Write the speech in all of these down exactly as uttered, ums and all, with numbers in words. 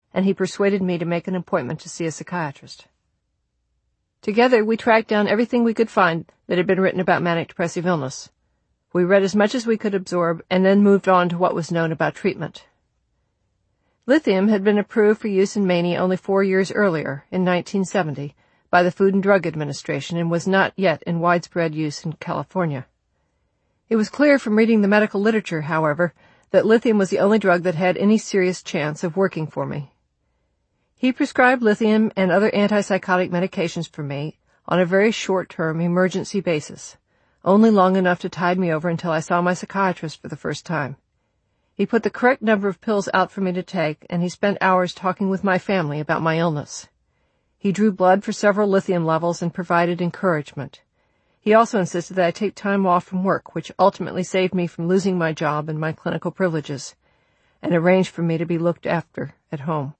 and he persuaded me to make an appointment to see a psychiatrist. Together, we tracked down everything we could find that had been written about manic depressive illness. We read as much as we could absorb and then moved on to what was known about treatment. Lithium had been approved for use in mania only four years earlier, in nineteen seventy, by the Food and Drug Administration and was not yet in widespread use in California. It was clear from reading the medical literature, however, that lithium was the only drug that had any serious chance of working for me. He prescribed lithium and other antipsychotic medications for me on a very short-term emergency basis, only long enough to tide me over until I saw my psychiatrist for the first time. He put the correct number of pills out for me to take, and he spent hours talking with my family about my illness. He drew blood for several lithium levels and provided encouragement. He also insisted that I take time off from work, which ultimately saved me from losing my job and my clinical privileges, and arranged for me to be looked after at home.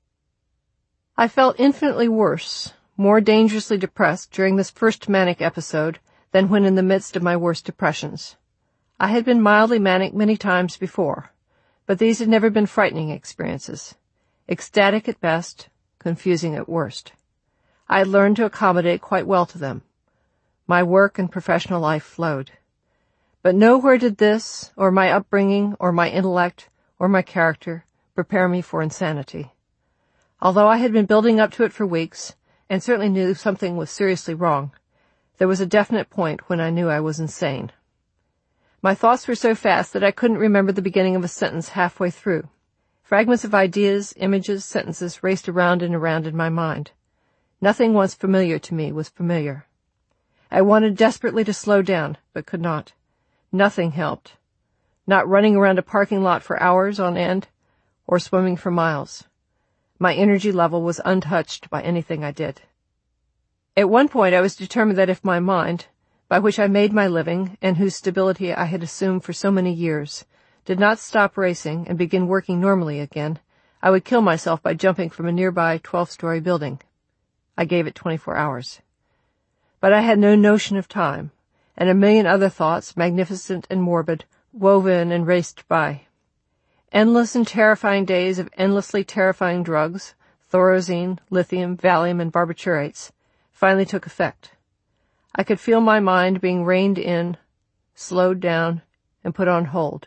I felt infinitely worse, more dangerously depressed during this first manic episode than when in the midst of my worst depressions. I had been mildly manic many times before, but these had never been frightening experiences. Ecstatic at best, confusing at worst. I had learned to accommodate quite well to them. My work and professional life flowed. But nowhere did this, or my upbringing, or my intellect, or my character, prepare me for insanity. Although I had been building up to it for weeks, and certainly knew something was seriously wrong, there was a definite point when I knew I was insane. My thoughts were so fast that I couldn't remember the beginning of a sentence halfway through. Fragments of ideas, images, sentences raced around and around in my mind. Nothing once familiar to me was familiar. I wanted desperately to slow down, but could not. Nothing helped. Not running around a parking lot for hours on end, or swimming for miles. My energy level was untouched by anything I did. At one point I was determined that if my mind, by which I made my living, and whose stability I had assumed for so many years, did not stop racing and begin working normally again, I would kill myself by jumping from a nearby twelve-story building. I gave it twenty-four hours. But I had no notion of time, and a million other thoughts, magnificent and morbid, wove in and raced by. Endless and terrifying days of endlessly terrifying drugs, thorazine, lithium, Valium, and barbiturates, finally took effect. I could feel my mind being reined in, slowed down, and put on hold.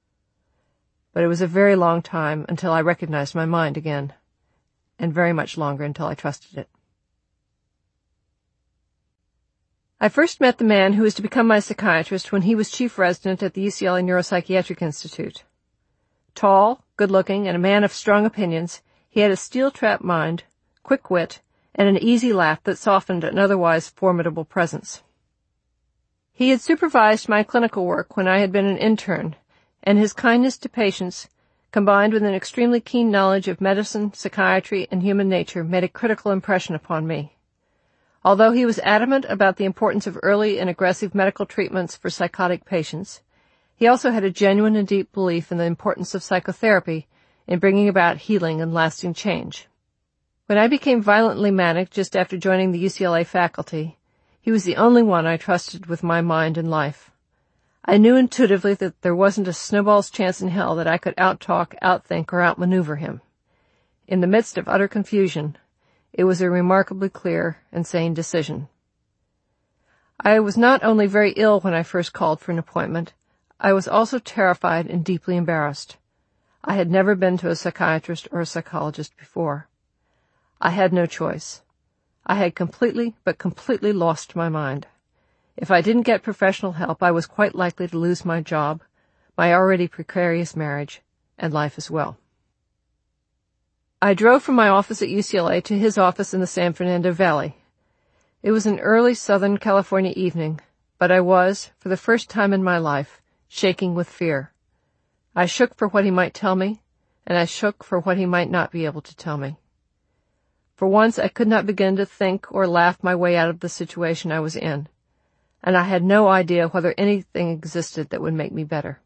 But it was a very long time until I recognized my mind again, and very much longer until I trusted it. I first met the man who was to become my psychiatrist when he was chief resident at the U C L A Neuropsychiatric Institute. Tall, good-looking, and a man of strong opinions, he had a steel-trap mind, quick wit, and an easy laugh that softened an otherwise formidable presence. He had supervised my clinical work when I had been an intern, and his kindness to patients, combined with an extremely keen knowledge of medicine, psychiatry, and human nature, made a critical impression upon me. Although he was adamant about the importance of early and aggressive medical treatments for psychotic patients, he also had a genuine and deep belief in the importance of psychotherapy in bringing about healing and lasting change. When I became violently manic just after joining the U C L A faculty, he was the only one I trusted with my mind and life. I knew intuitively that there wasn't a snowball's chance in hell that I could outtalk, outthink, or outmaneuver him. In the midst of utter confusion, it was a remarkably clear and sane decision. I was not only very ill when I first called for an appointment, I was also terrified and deeply embarrassed. I had never been to a psychiatrist or a psychologist before. I had no choice. I had completely, but completely lost my mind. If I didn't get professional help, I was quite likely to lose my job, my already precarious marriage, and life as well. I drove from my office at U C L A to his office in the San Fernando Valley. It was an early Southern California evening, but I was, for the first time in my life, shaking with fear. I shook for what he might tell me, and I shook for what he might not be able to tell me. For once I could not begin to think or laugh my way out of the situation I was in, and I had no idea whether anything existed that would make me better.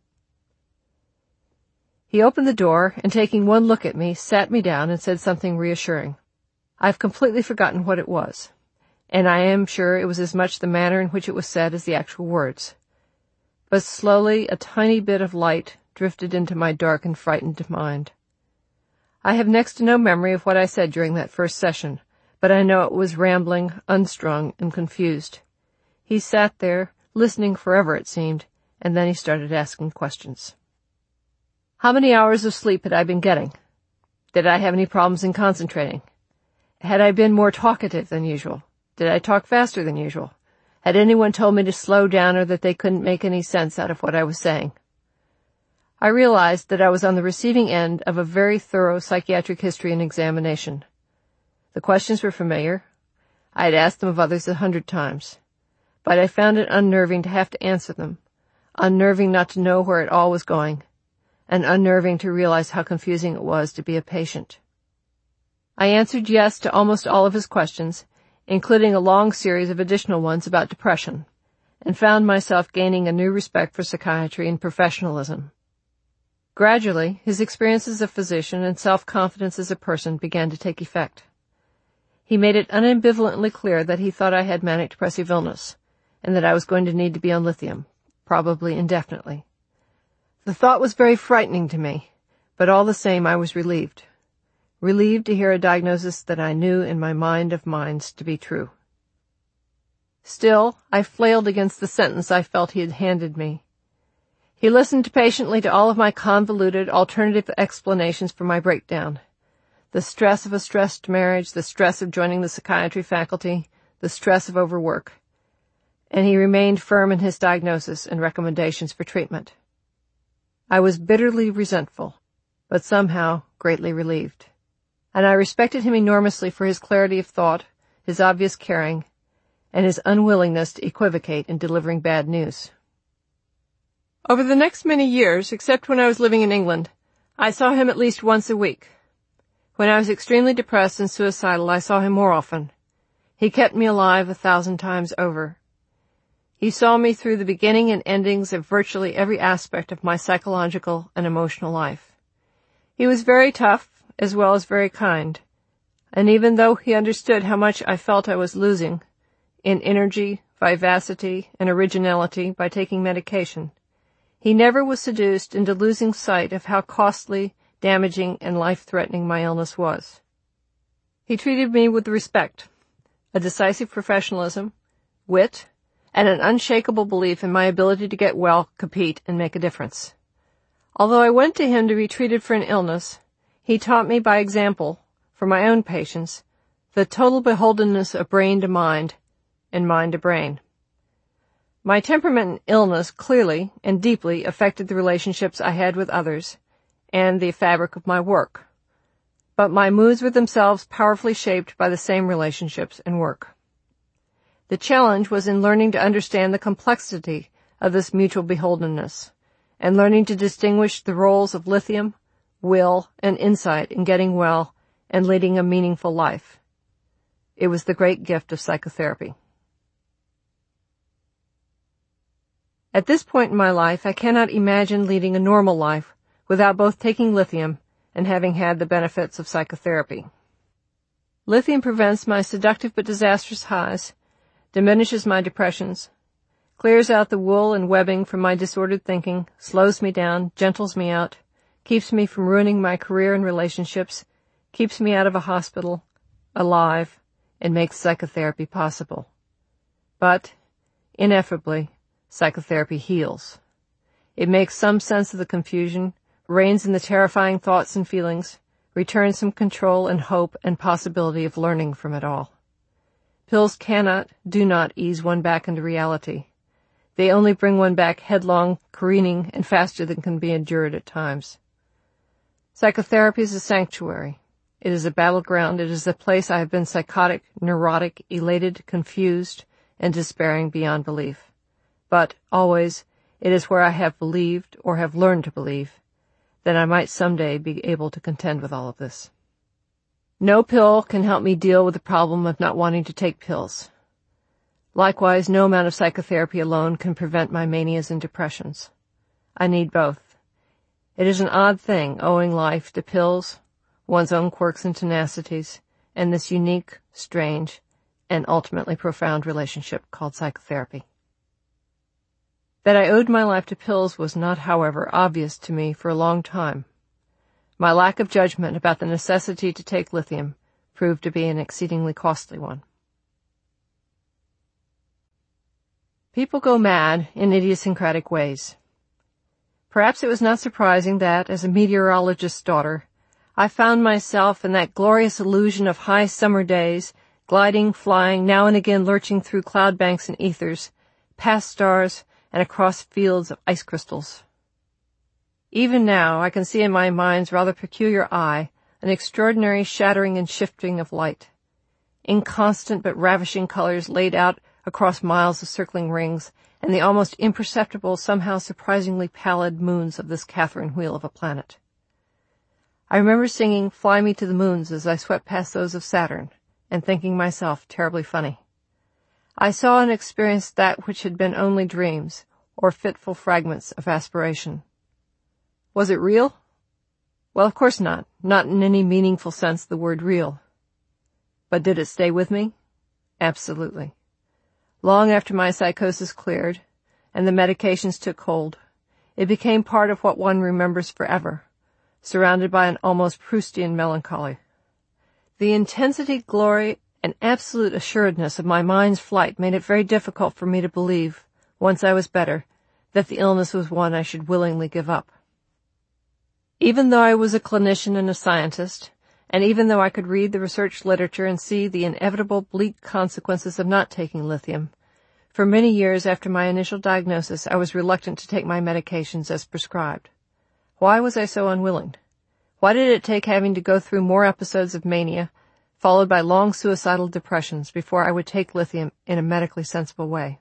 He opened the door, and taking one look at me, sat me down and said something reassuring. I've completely forgotten what it was, and I am sure it was as much the manner in which it was said as the actual words. But slowly a tiny bit of light drifted into my dark and frightened mind. I have next to no memory of what I said during that first session, but I know it was rambling, unstrung, and confused. He sat there, listening forever it seemed, and then he started asking questions. How many hours of sleep had I been getting? Did I have any problems in concentrating? Had I been more talkative than usual? Did I talk faster than usual? Had anyone told me to slow down or that they couldn't make any sense out of what I was saying? I realized that I was on the receiving end of a very thorough psychiatric history and examination. The questions were familiar. I had asked them of others a hundred times. But I found it unnerving to have to answer them, unnerving not to know where it all was going, and unnerving to realize how confusing it was to be a patient. I answered yes to almost all of his questions, including a long series of additional ones about depression, and found myself gaining a new respect for psychiatry and professionalism. Gradually, his experience as a physician and self-confidence as a person began to take effect. He made it unambivalently clear that he thought I had manic depressive illness, and that I was going to need to be on lithium, probably indefinitely. The thought was very frightening to me, but all the same I was relieved. Relieved to hear a diagnosis that I knew in my mind of minds to be true. Still, I flailed against the sentence I felt he had handed me. He listened patiently to all of my convoluted, alternative explanations for my breakdown. The stress of a stressed marriage, the stress of joining the psychiatry faculty, the stress of overwork. And he remained firm in his diagnosis and recommendations for treatment. I was bitterly resentful, but somehow greatly relieved. And I respected him enormously for his clarity of thought, his obvious caring, and his unwillingness to equivocate in delivering bad news. Over the next many years, except when I was living in England, I saw him at least once a week. When I was extremely depressed and suicidal, I saw him more often. He kept me alive a thousand times over. He saw me through the beginning and endings of virtually every aspect of my psychological and emotional life. He was very tough, as well as very kind, and even though he understood how much I felt I was losing in energy, vivacity, and originality by taking medication, he never was seduced into losing sight of how costly, damaging, and life-threatening my illness was. He treated me with respect, a decisive professionalism, wit, and an unshakable belief in my ability to get well, compete, and make a difference. Although I went to him to be treated for an illness, he taught me by example, for my own patients, the total beholdenness of brain to mind and mind to brain. My temperament and illness clearly and deeply affected the relationships I had with others and the fabric of my work, but my moods were themselves powerfully shaped by the same relationships and work. The challenge was in learning to understand the complexity of this mutual beholdenness and learning to distinguish the roles of lithium, will, and insight in getting well and leading a meaningful life. It was the great gift of psychotherapy. At this point in my life, I cannot imagine leading a normal life without both taking lithium and having had the benefits of psychotherapy. Lithium prevents my seductive but disastrous highs, diminishes my depressions, clears out the wool and webbing from my disordered thinking, slows me down, gentles me out, keeps me from ruining my career and relationships, keeps me out of a hospital, alive, and makes psychotherapy possible. But, ineffably, psychotherapy heals. It makes some sense of the confusion, reins in the terrifying thoughts and feelings, returns some control and hope and possibility of learning from it all. Pills cannot, do not ease one back into reality. They only bring one back headlong, careening, and faster than can be endured at times. Psychotherapy is a sanctuary. It is a battleground. It is a place I have been psychotic, neurotic, elated, confused, and despairing beyond belief. But, always, it is where I have believed, or have learned to believe, that I might someday be able to contend with all of this. No pill can help me deal with the problem of not wanting to take pills. Likewise, no amount of psychotherapy alone can prevent my manias and depressions. I need both. It is an odd thing, owing life to pills, one's own quirks and tenacities, and this unique, strange, and ultimately profound relationship called psychotherapy. That I owed my life to pills was not, however, obvious to me for a long time. My lack of judgment about the necessity to take lithium proved to be an exceedingly costly one. People go mad in idiosyncratic ways. Perhaps it was not surprising that, as a meteorologist's daughter, I found myself in that glorious illusion of high summer days, gliding, flying, now and again lurching through cloud banks and ethers, past stars, and across fields of ice crystals. Even now I can see in my mind's rather peculiar eye an extraordinary shattering and shifting of light. Inconstant but ravishing colors laid out across miles of circling rings, and the almost imperceptible, somehow surprisingly pallid moons of this Catherine wheel of a planet. I remember singing "Fly Me to the Moons" as I swept past those of Saturn, and thinking myself terribly funny. I saw and experienced that which had been only dreams, or fitful fragments of aspiration. Was it real? Well, of course not, not in any meaningful sense the word real. But did it stay with me? Absolutely. Long after my psychosis cleared, and the medications took hold, it became part of what one remembers forever, surrounded by an almost Proustian melancholy. The intensity, glory, and absolute assuredness of my mind's flight made it very difficult for me to believe, once I was better, that the illness was one I should willingly give up. Even though I was a clinician and a scientist, and even though I could read the research literature and see the inevitable bleak consequences of not taking lithium, for many years after my initial diagnosis I was reluctant to take my medications as prescribed. Why was I so unwilling? Why did it take having to go through more episodes of mania, followed by long suicidal depressions, before I would take lithium in a medically sensible way?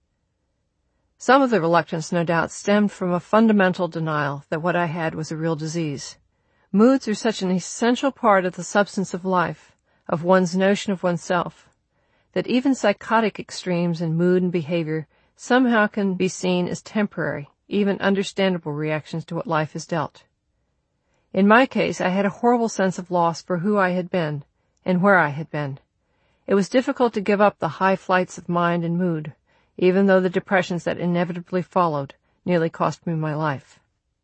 Some of the reluctance, no doubt, stemmed from a fundamental denial that what I had was a real disease. Moods are such an essential part of the substance of life, of one's notion of oneself, that even psychotic extremes in mood and behavior somehow can be seen as temporary, even understandable reactions to what life has dealt. In my case, I had a horrible sense of loss for who I had been and where I had been. It was difficult to give up the high flights of mind and mood, even though the depressions that inevitably followed nearly cost me my life.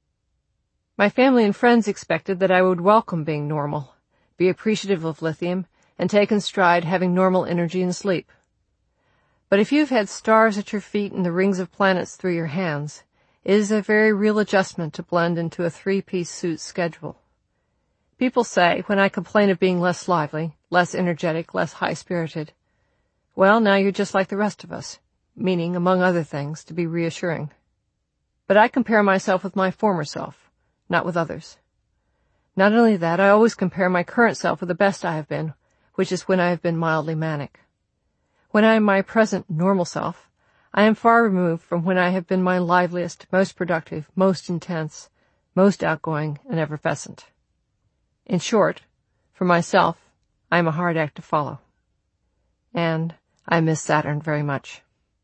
My family and friends expected that I would welcome being normal, be appreciative of lithium, and take in stride having normal energy and sleep. But if you've had stars at your feet and the rings of planets through your hands, it is a very real adjustment to blend into a three-piece suit schedule. People say, when I complain of being less lively, less energetic, less high-spirited, well, now you're just like the rest of us, meaning, among other things, to be reassuring. But I compare myself with my former self, not with others. Not only that, I always compare my current self with the best I have been, which is when I have been mildly manic. When I am my present normal self, I am far removed from when I have been my liveliest, most productive, most intense, most outgoing, and effervescent. In short, for myself, I am a hard act to follow. And I miss Saturn very much.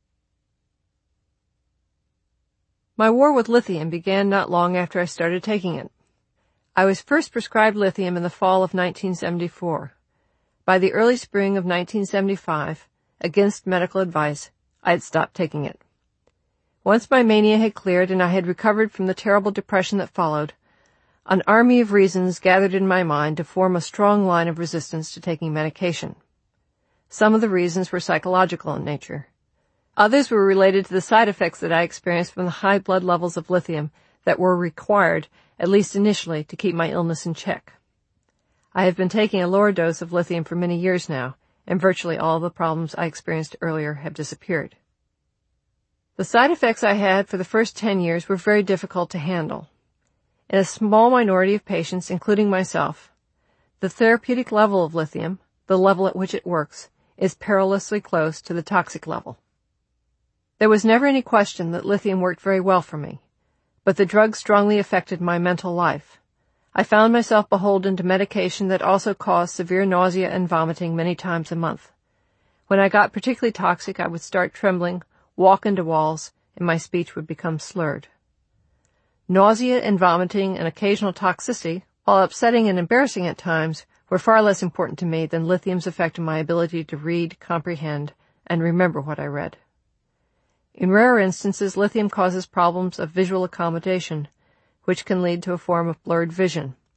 My war with lithium began not long after I started taking it. I was first prescribed lithium in the fall of nineteen seventy-four. By the early spring of nineteen seventy-five, against medical advice, I had stopped taking it. Once my mania had cleared and I had recovered from the terrible depression that followed, an army of reasons gathered in my mind to form a strong line of resistance to taking medication. Some of the reasons were psychological in nature. Others were related to the side effects that I experienced from the high blood levels of lithium that were required, at least initially, to keep my illness in check. I have been taking a lower dose of lithium for many years now, and virtually all of the problems I experienced earlier have disappeared. The side effects I had for the first ten years were very difficult to handle. In a small minority of patients, including myself, the therapeutic level of lithium, the level at which it works, is perilously close to the toxic level. There was never any question that lithium worked very well for me, but the drug strongly affected my mental life. I found myself beholden to medication that also caused severe nausea and vomiting many times a month. When I got particularly toxic, I would start trembling, walk into walls, and my speech would become slurred. Nausea and vomiting and occasional toxicity, while upsetting and embarrassing at times, were far less important to me than lithium's effect on my ability to read, comprehend, and remember what I read. In rare instances, lithium causes problems of visual accommodation, which can lead to a form of blurred vision,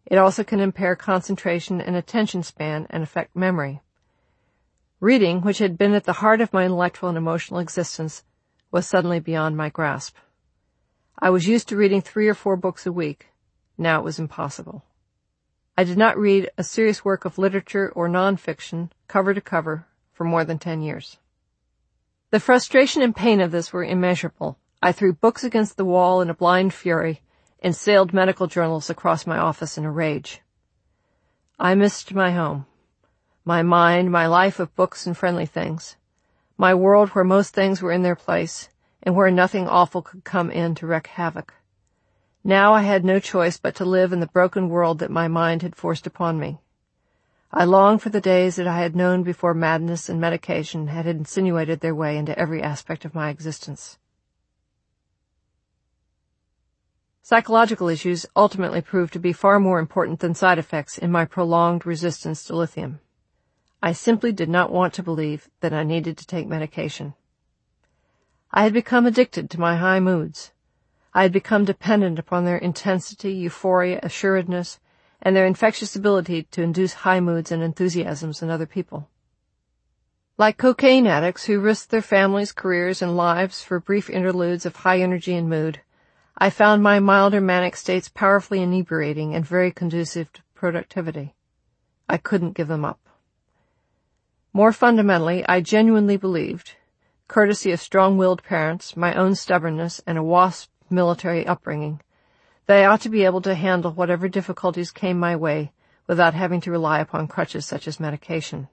It also can impair concentration and attention span and affect memory. Reading, which had been at the heart of my intellectual and emotional existence, was suddenly beyond my grasp. I was used to reading three or four books a week. Now it was impossible. I did not read a serious work of literature or nonfiction, cover to cover, for more than ten years. The frustration and pain of this were immeasurable. I threw books against the wall in a blind fury and sailed medical journals across my office in a rage. I missed my home, my mind, my life of books and friendly things, my world where most things were in their place and where nothing awful could come in to wreak havoc. Now I had no choice but to live in the broken world that my mind had forced upon me. I longed for the days that I had known before madness and medication had insinuated their way into every aspect of my existence. Psychological issues ultimately proved to be far more important than side effects in my prolonged resistance to lithium. I simply did not want to believe that I needed to take medication. I had become addicted to my high moods. I had become dependent upon their intensity, euphoria, assuredness, and their infectious ability to induce high moods and enthusiasms in other people. Like cocaine addicts who risk their families, careers, and lives for brief interludes of high energy and mood, I found my milder manic states powerfully inebriating and very conducive to productivity. I couldn't give them up. More fundamentally, I genuinely believed, courtesy of strong-willed parents, my own stubbornness, and a WASP military upbringing, that I ought to be able to handle whatever difficulties came my way without having to rely upon crutches such as medication.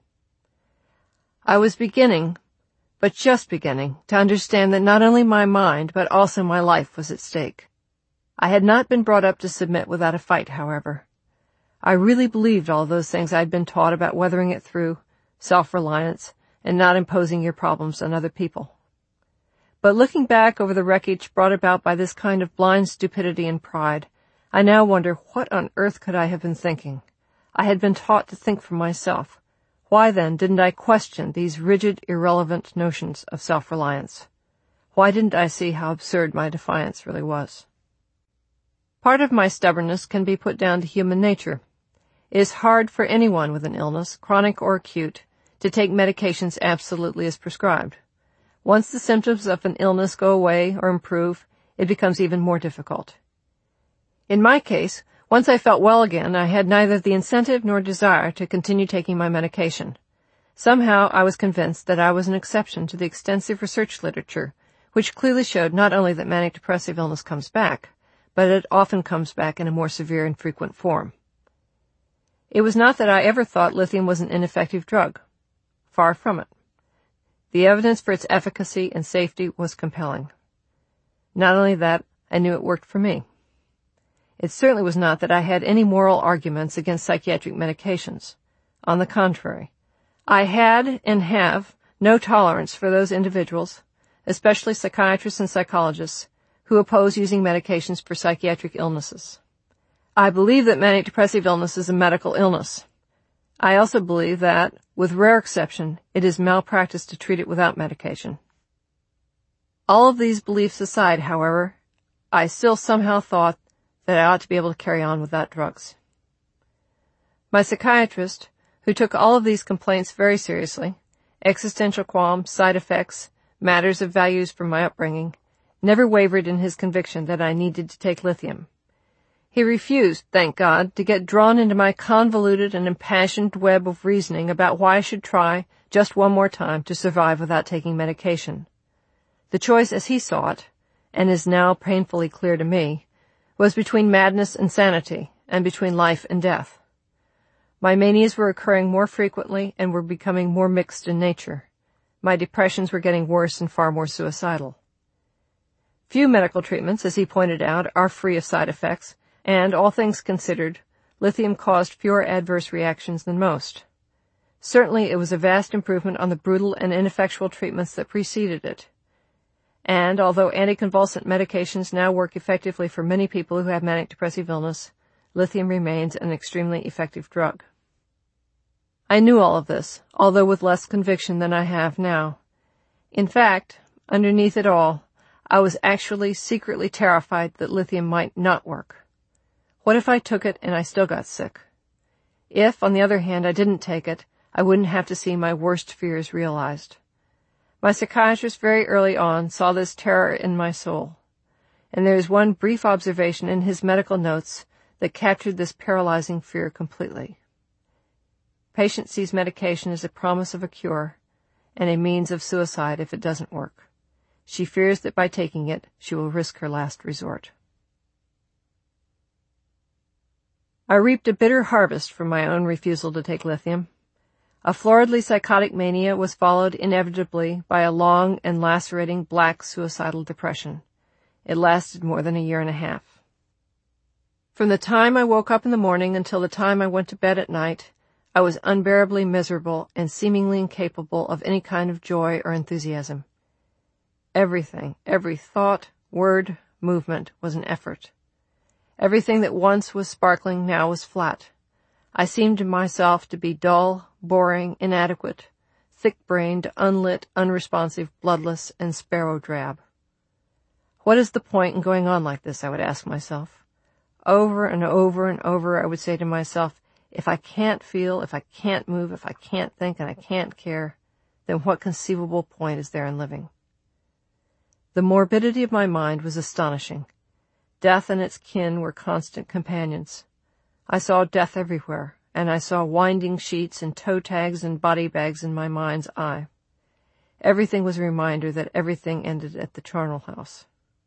I was beginning, but just beginning, to understand that not only my mind, but also my life was at stake. I had not been brought up to submit without a fight, however. I really believed all those things I'd been taught about weathering it through, self-reliance, and not imposing your problems on other people. But looking back over the wreckage brought about by this kind of blind stupidity and pride, I now wonder what on earth could I have been thinking. I had been taught to think for myself. Why then didn't I question these rigid, irrelevant notions of self-reliance? Why didn't I see how absurd my defiance really was? Part of my stubbornness can be put down to human nature. It is hard for anyone with an illness, chronic or acute, to take medications absolutely as prescribed. Once the symptoms of an illness go away or improve, it becomes even more difficult. In my case, once I felt well again, I had neither the incentive nor desire to continue taking my medication. Somehow I was convinced that I was an exception to the extensive research literature, which clearly showed not only that manic depressive illness comes back, but it often comes back in a more severe and frequent form. It was not that I ever thought lithium was an ineffective drug. Far from it. The evidence for its efficacy and safety was compelling. Not only that, I knew it worked for me. It certainly was not that I had any moral arguments against psychiatric medications. On the contrary, I had and have no tolerance for those individuals, especially psychiatrists and psychologists, who oppose using medications for psychiatric illnesses. I believe that manic depressive illness is a medical illness. I also believe that, with rare exception, it is malpractice to treat it without medication. All of these beliefs aside, however, I still somehow thought that I ought to be able to carry on without drugs. My psychiatrist, who took all of these complaints very seriously, existential qualms, side effects, matters of values from my upbringing, never wavered in his conviction that I needed to take lithium. He refused, thank God, to get drawn into my convoluted and impassioned web of reasoning about why I should try, just one more time, to survive without taking medication. The choice as he saw it, and is now painfully clear to me, was between madness and sanity, and between life and death. My manias were occurring more frequently and were becoming more mixed in nature. My depressions were getting worse and far more suicidal. Few medical treatments, as he pointed out, are free of side effects, and, all things considered, lithium caused fewer adverse reactions than most. Certainly it was a vast improvement on the brutal and ineffectual treatments that preceded it. And, although anticonvulsant medications now work effectively for many people who have manic depressive illness, lithium remains an extremely effective drug. I knew all of this, although with less conviction than I have now. In fact, underneath it all, I was actually secretly terrified that lithium might not work. What if I took it and I still got sick? If, on the other hand, I didn't take it, I wouldn't have to see my worst fears realized. My psychiatrist very early on saw this terror in my soul, and there is one brief observation in his medical notes that captured this paralyzing fear completely. Patient sees medication as a promise of a cure and a means of suicide if it doesn't work. She fears that by taking it, she will risk her last resort. I reaped a bitter harvest from my own refusal to take lithium. A floridly psychotic mania was followed inevitably by a long and lacerating black suicidal depression. It lasted more than a year and a half. From the time I woke up in the morning until the time I went to bed at night, I was unbearably miserable and seemingly incapable of any kind of joy or enthusiasm. Everything, every thought, word, movement was an effort. Everything that once was sparkling now was flat. I seemed to myself to be dull, boring, inadequate, thick-brained, unlit, unresponsive, bloodless, and sparrow-drab. What is the point in going on like this, I would ask myself. Over and over and over I would say to myself, if I can't feel, if I can't move, if I can't think, and I can't care, then what conceivable point is there in living? The morbidity of my mind was astonishing. Death and its kin were constant companions. I saw death everywhere, and I saw winding sheets and toe tags and body bags in my mind's eye. Everything was a reminder that everything ended at the charnel house.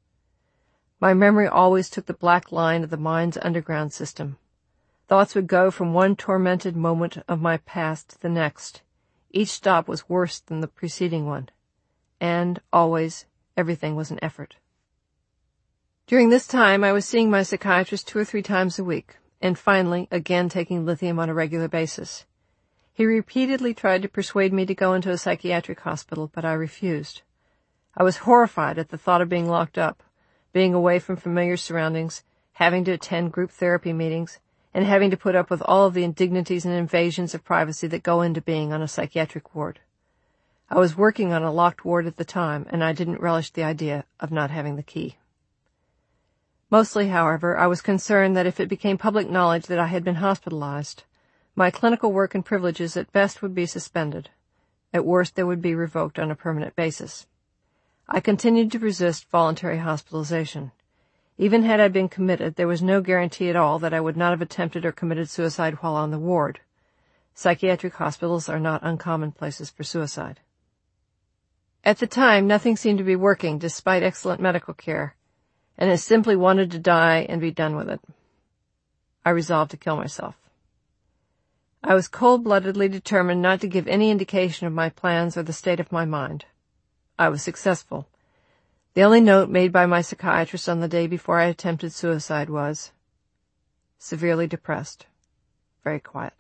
My memory always took the black line of the mind's underground system. Thoughts would go from one tormented moment of my past to the next. Each stop was worse than the preceding one. And, always, everything was an effort. During this time, I was seeing my psychiatrist two or three times a week, and finally, again taking lithium on a regular basis. He repeatedly tried to persuade me to go into a psychiatric hospital, but I refused. I was horrified at the thought of being locked up, being away from familiar surroundings, having to attend group therapy meetings, and having to put up with all of the indignities and invasions of privacy that go into being on a psychiatric ward. I was working on a locked ward at the time, and I didn't relish the idea of not having the key. Mostly, however, I was concerned that if it became public knowledge that I had been hospitalized, my clinical work and privileges at best would be suspended. At worst, they would be revoked on a permanent basis. I continued to resist voluntary hospitalization. Even had I been committed, there was no guarantee at all that I would not have attempted or committed suicide while on the ward. Psychiatric hospitals are not uncommon places for suicide. At the time, nothing seemed to be working despite excellent medical care, and I simply wanted to die and be done with it. I resolved to kill myself. I was cold-bloodedly determined not to give any indication of my plans or the state of my mind. I was successful. The only note made by my psychiatrist on the day before I attempted suicide was, severely depressed, very quiet.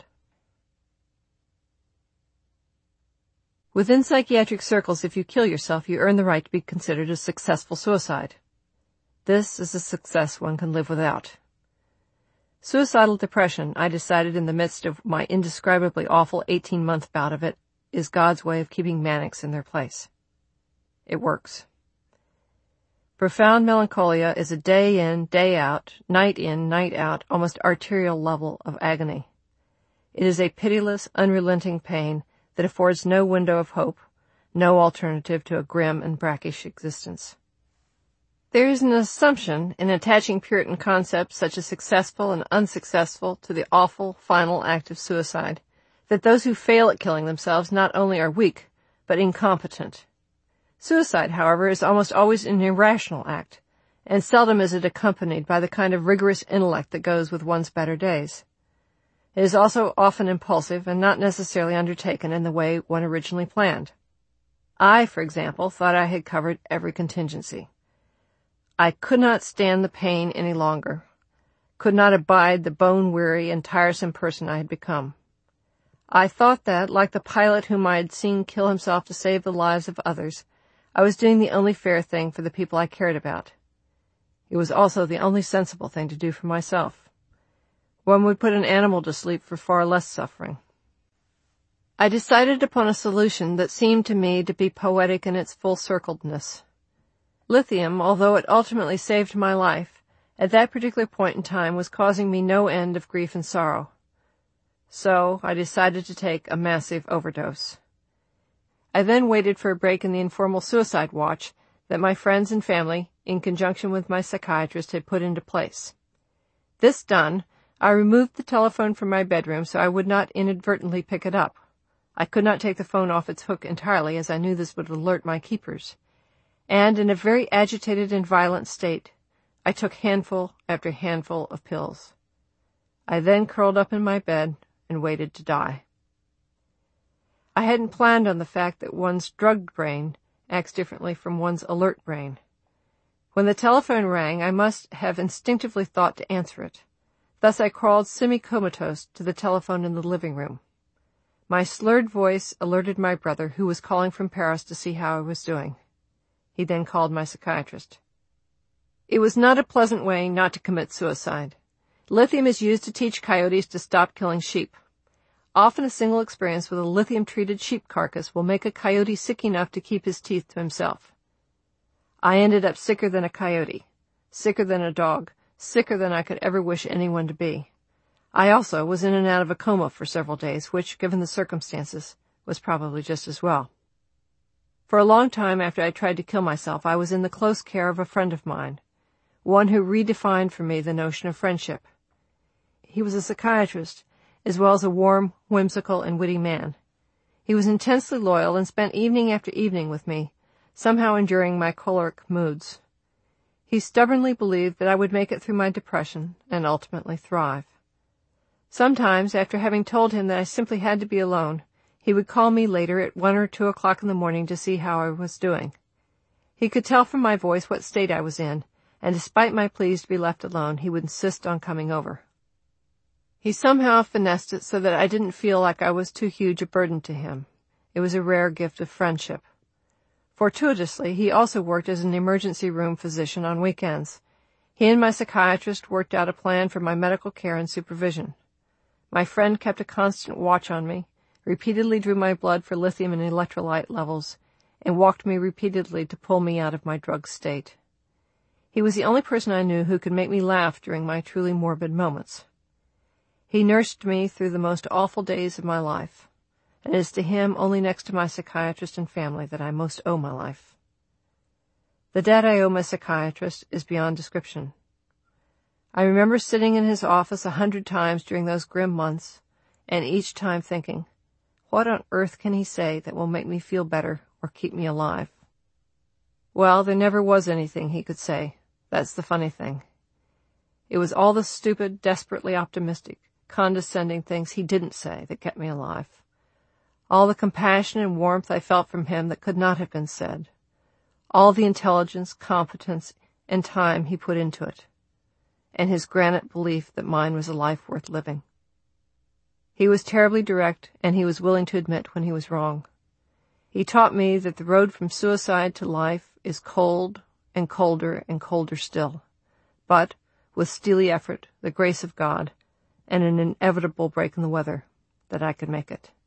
Within psychiatric circles, if you kill yourself, you earn the right to be considered a successful suicide. This is a success one can live without. Suicidal depression, I decided in the midst of my indescribably awful eighteen-month bout of it, is God's way of keeping manics in their place. It works. Profound melancholia is a day in, day out, night in, night out, almost arterial level of agony. It is a pitiless, unrelenting pain that affords no window of hope, no alternative to a grim and brackish existence. There is an assumption in attaching Puritan concepts such as successful and unsuccessful to the awful, final act of suicide, that those who fail at killing themselves not only are weak, but incompetent. Suicide, however, is almost always an irrational act, and seldom is it accompanied by the kind of rigorous intellect that goes with one's better days. It is also often impulsive and not necessarily undertaken in the way one originally planned. I, for example, thought I had covered every contingency. I could not stand the pain any longer, could not abide the bone-weary and tiresome person I had become. I thought that, like the pilot whom I had seen kill himself to save the lives of others, I was doing the only fair thing for the people I cared about. It was also the only sensible thing to do for myself. One would put an animal to sleep for far less suffering. I decided upon a solution that seemed to me to be poetic in its full-circledness. Lithium, although it ultimately saved my life, at that particular point in time was causing me no end of grief and sorrow. So I decided to take a massive overdose. I then waited for a break in the informal suicide watch that my friends and family, in conjunction with my psychiatrist, had put into place. This done, I removed the telephone from my bedroom so I would not inadvertently pick it up. I could not take the phone off its hook entirely, as I knew this would alert my keepers. And in a very agitated and violent state, I took handful after handful of pills. I then curled up in my bed and waited to die. I hadn't planned on the fact that one's drugged brain acts differently from one's alert brain. When the telephone rang, I must have instinctively thought to answer it. Thus I crawled semi-comatose to the telephone in the living room. My slurred voice alerted my brother, who was calling from Paris to see how I was doing. He then called my psychiatrist. It was not a pleasant way not to commit suicide. Lithium is used to teach coyotes to stop killing sheep. Often a single experience with a lithium-treated sheep carcass will make a coyote sick enough to keep his teeth to himself. I ended up sicker than a coyote, sicker than a dog, sicker than I could ever wish anyone to be. I also was in and out of a coma for several days, which, given the circumstances, was probably just as well. For a long time after I tried to kill myself, I was in the close care of a friend of mine, one who redefined for me the notion of friendship. He was a psychiatrist, as well as a warm, whimsical, and witty man. He was intensely loyal and spent evening after evening with me, somehow enduring my choleric moods. He stubbornly believed that I would make it through my depression and ultimately thrive. Sometimes, after having told him that I simply had to be alone, he would call me later at one or two o'clock in the morning to see how I was doing. He could tell from my voice what state I was in, and despite my pleas to be left alone, he would insist on coming over. He somehow finessed it so that I didn't feel like I was too huge a burden to him. It was a rare gift of friendship. Fortuitously, he also worked as an emergency room physician on weekends. He and my psychiatrist worked out a plan for my medical care and supervision. My friend kept a constant watch on me, repeatedly drew my blood for lithium and electrolyte levels, and walked me repeatedly to pull me out of my drugged state. He was the only person I knew who could make me laugh during my truly morbid moments. He nursed me through the most awful days of my life, and it is to him, only next to my psychiatrist and family, that I most owe my life. The debt I owe my psychiatrist is beyond description. I remember sitting in his office a hundred times during those grim months, and each time thinking, what on earth can he say that will make me feel better or keep me alive? Well, there never was anything he could say. That's the funny thing. It was all the stupid, desperately optimistic, condescending things he didn't say that kept me alive. All the compassion and warmth I felt from him that could not have been said. All the intelligence, competence, and time he put into it. And his granite belief that mine was a life worth living. He was terribly direct, and he was willing to admit when he was wrong. He taught me that the road from suicide to life is cold and colder and colder still, but, with steely effort, the grace of God, and an inevitable break in the weather, that I could make it.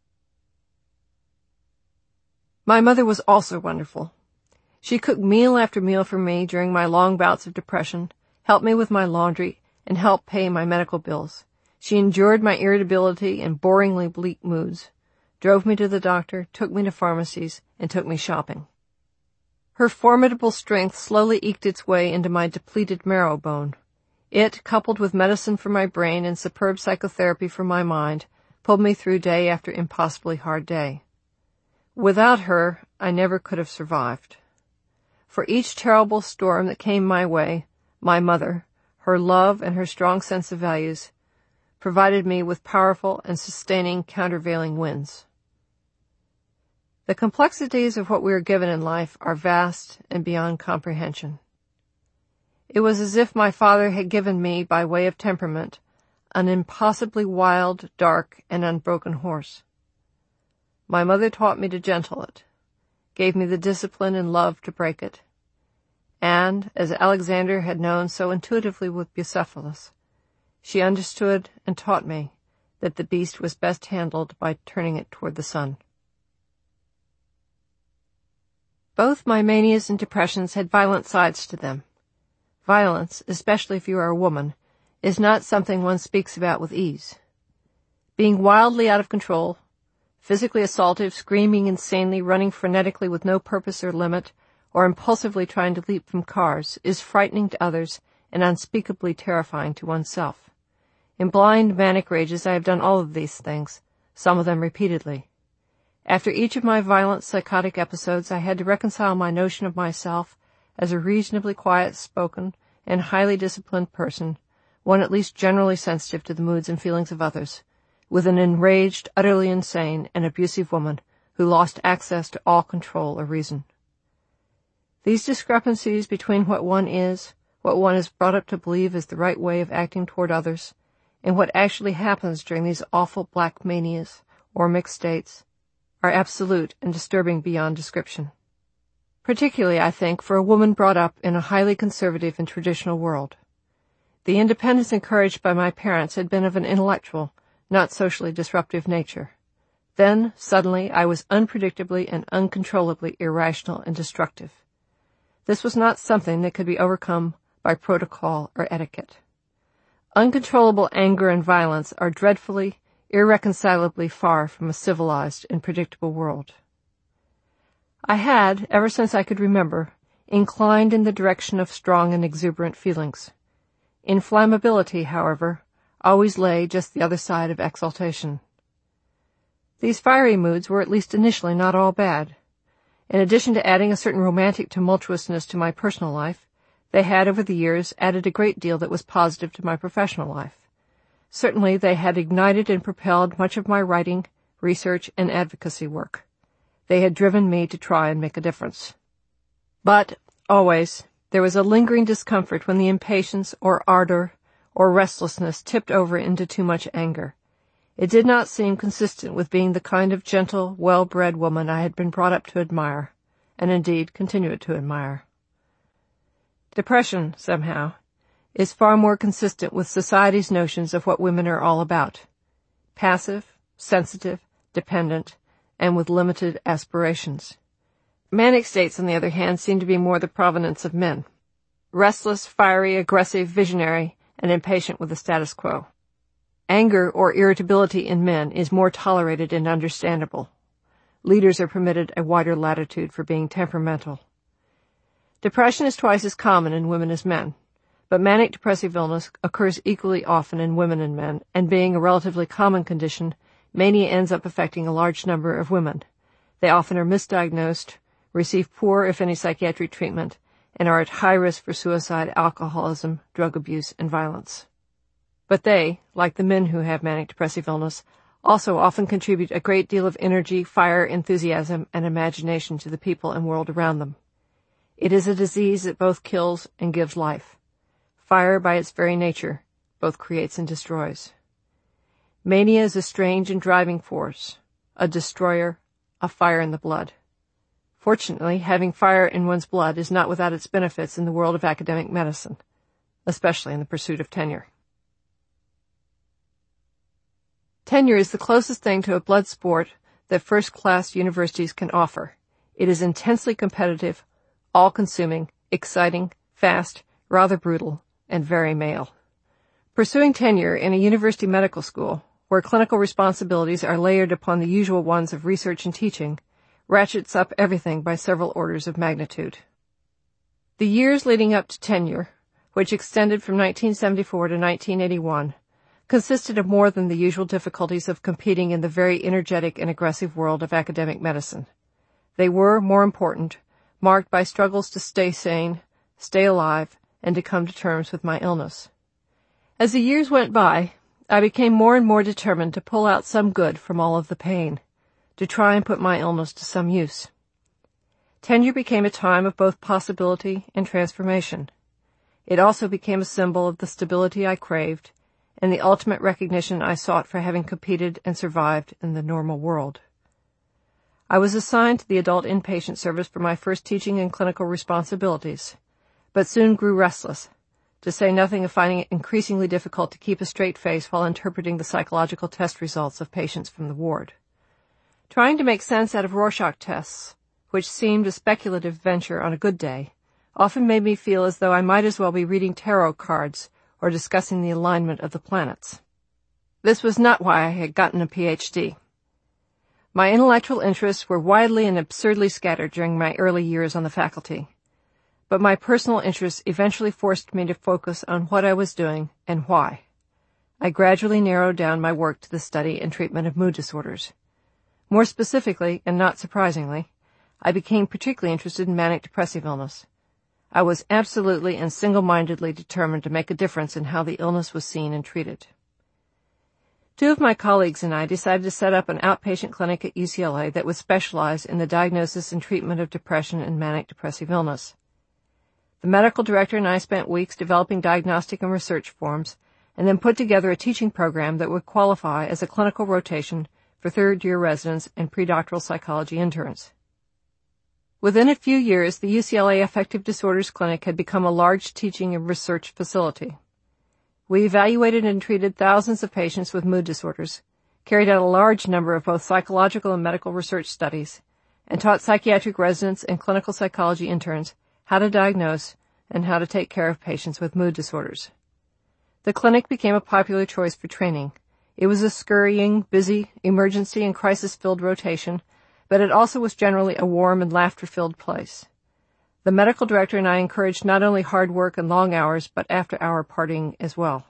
My mother was also wonderful. She cooked meal after meal for me during my long bouts of depression, helped me with my laundry, and helped pay my medical bills. She endured my irritability and boringly bleak moods, drove me to the doctor, took me to pharmacies, and took me shopping. Her formidable strength slowly eked its way into my depleted marrow bone. It, coupled with medicine for my brain and superb psychotherapy for my mind, pulled me through day after impossibly hard day. Without her, I never could have survived. For each terrible storm that came my way, my mother, her love and her strong sense of values, provided me with powerful and sustaining countervailing winds. The complexities of what we are given in life are vast and beyond comprehension. It was as if my father had given me, by way of temperament, an impossibly wild, dark, and unbroken horse. My mother taught me to gentle it, gave me the discipline and love to break it, and, as Alexander had known so intuitively with Bucephalus, she understood and taught me that the beast was best handled by turning it toward the sun. Both my manias and depressions had violent sides to them. Violence, especially if you are a woman, is not something one speaks about with ease. Being wildly out of control, physically assaultive, screaming insanely, running frenetically with no purpose or limit, or impulsively trying to leap from cars is frightening to others and unspeakably terrifying to oneself. In blind manic rages I have done all of these things, some of them repeatedly. After each of my violent psychotic episodes I had to reconcile my notion of myself as a reasonably quiet-spoken and highly disciplined person, one at least generally sensitive to the moods and feelings of others, with an enraged, utterly insane, and abusive woman who lost access to all control or reason. These discrepancies between what one is, what one is brought up to believe is the right way of acting toward others, and what actually happens during these awful black manias, or mixed states, are absolute and disturbing beyond description. Particularly, I think, for a woman brought up in a highly conservative and traditional world. The independence encouraged by my parents had been of an intellectual, not socially disruptive nature. Then, suddenly, I was unpredictably and uncontrollably irrational and destructive. This was not something that could be overcome by protocol or etiquette. Uncontrollable anger and violence are dreadfully, irreconcilably far from a civilized and predictable world. I had, ever since I could remember, inclined in the direction of strong and exuberant feelings. Inflammability, however, always lay just the other side of exaltation. These fiery moods were at least initially not all bad. In addition to adding a certain romantic tumultuousness to my personal life, they had over the years added a great deal that was positive to my professional life. Certainly they had ignited and propelled much of my writing, research, and advocacy work. They had driven me to try and make a difference. But, always, there was a lingering discomfort when the impatience or ardor or restlessness tipped over into too much anger. It did not seem consistent with being the kind of gentle, well-bred woman I had been brought up to admire, and indeed continue to admire. Depression, somehow, is far more consistent with society's notions of what women are all about. Passive, sensitive, dependent, and with limited aspirations. Manic states, on the other hand, seem to be more the provenance of men. Restless, fiery, aggressive, visionary, and impatient with the status quo. Anger or irritability in men is more tolerated and understandable. Leaders are permitted a wider latitude for being temperamental. Depression is twice as common in women as men, but manic depressive illness occurs equally often in women and men, and being a relatively common condition, mania ends up affecting a large number of women. They often are misdiagnosed, receive poor, if any, psychiatric treatment, and are at high risk for suicide, alcoholism, drug abuse, and violence. But they, like the men who have manic depressive illness, also often contribute a great deal of energy, fire, enthusiasm, and imagination to the people and world around them. It is a disease that both kills and gives life. Fire, by its very nature, both creates and destroys. Mania is a strange and driving force, a destroyer, a fire in the blood. Fortunately, having fire in one's blood is not without its benefits in the world of academic medicine, especially in the pursuit of tenure. Tenure is the closest thing to a blood sport that first-class universities can offer. It is intensely competitive, all-consuming, exciting, fast, rather brutal, and very male. Pursuing tenure in a university medical school, where clinical responsibilities are layered upon the usual ones of research and teaching, ratchets up everything by several orders of magnitude. The years leading up to tenure, which extended from nineteen seventy-four to nineteen eighty-one, consisted of more than the usual difficulties of competing in the very energetic and aggressive world of academic medicine. They were, more important, marked by struggles to stay sane, stay alive, and to come to terms with my illness. As the years went by, I became more and more determined to pull out some good from all of the pain, to try and put my illness to some use. Tenure became a time of both possibility and transformation. It also became a symbol of the stability I craved and the ultimate recognition I sought for having competed and survived in the normal world. I was assigned to the adult inpatient service for my first teaching and clinical responsibilities, but soon grew restless, to say nothing of finding it increasingly difficult to keep a straight face while interpreting the psychological test results of patients from the ward. Trying to make sense out of Rorschach tests, which seemed a speculative venture on a good day, often made me feel as though I might as well be reading tarot cards or discussing the alignment of the planets. This was not why I had gotten a P H D. My intellectual interests were widely and absurdly scattered during my early years on the faculty, but my personal interests eventually forced me to focus on what I was doing and why. I gradually narrowed down my work to the study and treatment of mood disorders. More specifically, and not surprisingly, I became particularly interested in manic depressive illness. I was absolutely and single-mindedly determined to make a difference in how the illness was seen and treated. Two of my colleagues and I decided to set up an outpatient clinic at U C L A that would specialize in the diagnosis and treatment of depression and manic depressive illness. The medical director and I spent weeks developing diagnostic and research forms, and then put together a teaching program that would qualify as a clinical rotation for third-year residents and predoctoral psychology interns. Within a few years, the U C L A Affective Disorders Clinic had become a large teaching and research facility. We evaluated and treated thousands of patients with mood disorders, carried out a large number of both psychological and medical research studies, and taught psychiatric residents and clinical psychology interns how to diagnose and how to take care of patients with mood disorders. The clinic became a popular choice for training. It was a scurrying, busy, emergency and crisis-filled rotation, but it also was generally a warm and laughter-filled place. The medical director and I encouraged not only hard work and long hours, but after-hour partying as well.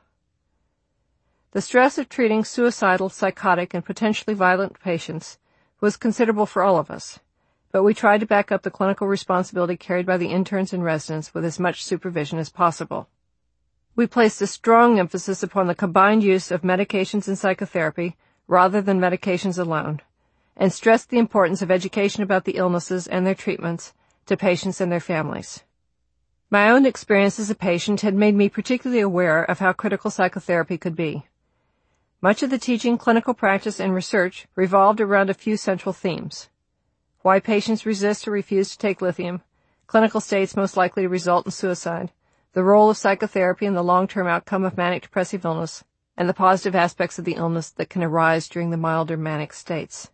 The stress of treating suicidal, psychotic, and potentially violent patients was considerable for all of us, but we tried to back up the clinical responsibility carried by the interns and residents with as much supervision as possible. We placed a strong emphasis upon the combined use of medications and psychotherapy rather than medications alone, and stressed the importance of education about the illnesses and their treatments to patients and their families. My own experience as a patient had made me particularly aware of how critical psychotherapy could be. Much of the teaching, clinical practice, and research revolved around a few central themes: why patients resist or refuse to take lithium, clinical states most likely to result in suicide, the role of psychotherapy in the long-term outcome of manic depressive illness, and the positive aspects of the illness that can arise during the milder manic states.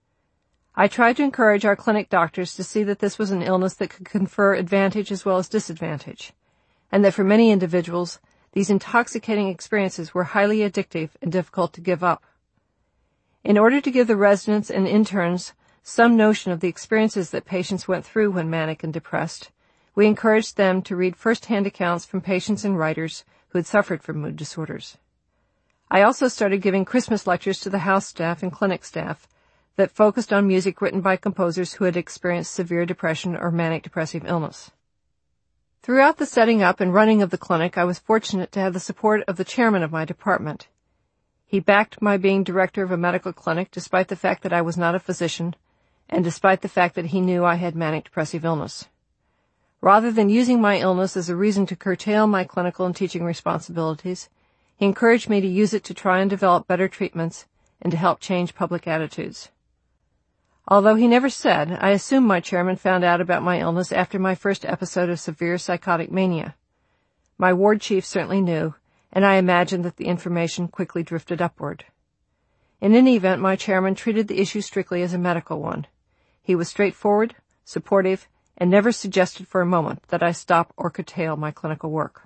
I tried to encourage our clinic doctors to see that this was an illness that could confer advantage as well as disadvantage, and that for many individuals, these intoxicating experiences were highly addictive and difficult to give up. In order to give the residents and interns some notion of the experiences that patients went through when manic and depressed, we encouraged them to read first-hand accounts from patients and writers who had suffered from mood disorders. I also started giving Christmas lectures to the house staff and clinic staff that focused on music written by composers who had experienced severe depression or manic depressive illness. Throughout the setting up and running of the clinic, I was fortunate to have the support of the chairman of my department. He backed my being director of a medical clinic despite the fact that I was not a physician, and despite the fact that he knew I had manic depressive illness. Rather than using my illness as a reason to curtail my clinical and teaching responsibilities, he encouraged me to use it to try and develop better treatments and to help change public attitudes. Although he never said, I assume my chairman found out about my illness after my first episode of severe psychotic mania. My ward chief certainly knew, and I imagine that the information quickly drifted upward. In any event, my chairman treated the issue strictly as a medical one. He was straightforward, supportive, and never suggested for a moment that I stop or curtail my clinical work.